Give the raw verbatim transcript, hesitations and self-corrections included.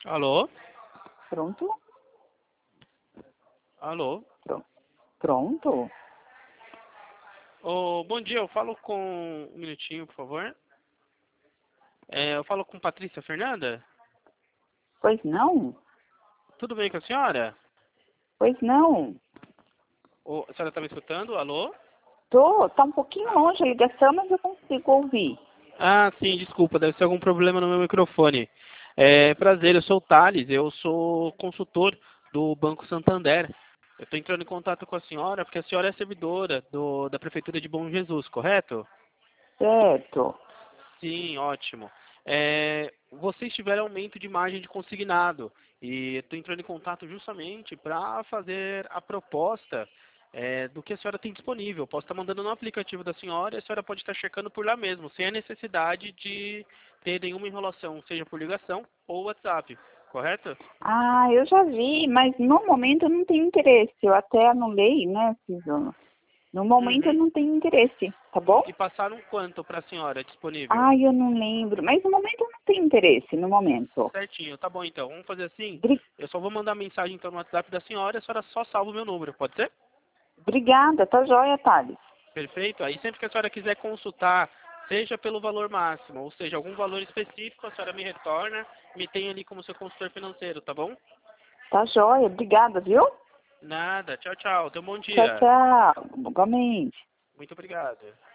Alô? Pronto? Alô? Pro- Pronto? Ô, bom dia, eu falo com... Um minutinho, por favor. É, eu falo com Patrícia Fernanda? Pois não? Tudo bem com a senhora? Pois não. Ô, a senhora está me escutando? Alô? Tô, tá um pouquinho longe a ligação, mas eu consigo ouvir. Ah, sim, desculpa, deve ser algum problema no meu microfone. É, prazer, eu sou o Thales, eu sou consultor do Banco Santander. Eu estou entrando em contato com a senhora porque a senhora é servidora do, da Prefeitura de Bom Jesus, correto? Certo. Sim, ótimo. É, vocês tiveram aumento de margem de consignado e estou entrando em contato justamente para fazer a proposta é, do que a senhora tem disponível. Posso estar mandando no aplicativo da senhora e a senhora pode estar checando por lá mesmo, sem a necessidade de ter nenhuma enrolação, seja por ligação ou WhatsApp, correto? Ah, eu já vi, mas no momento eu não tenho interesse. Eu até anulei, né, Cisano? No momento eu Uhum. não tenho interesse, tá bom? E passaram quanto para a senhora disponível? Ai, eu não lembro. Mas no momento eu não tenho interesse, no momento. Certinho, tá bom então. Vamos fazer assim? Bri- Eu só vou mandar mensagem então no WhatsApp da senhora e a senhora só salva o meu número, pode ser? Obrigada, tá joia, Thales. Perfeito? Aí sempre que a senhora quiser consultar, seja pelo valor máximo, ou seja, algum valor específico, a senhora me retorna, me tem ali como seu consultor financeiro, tá bom? Tá joia, obrigada, viu? Nada. Tchau, tchau. Tenha um bom Tchau, dia. tchau. Igualmente. Muito obrigado.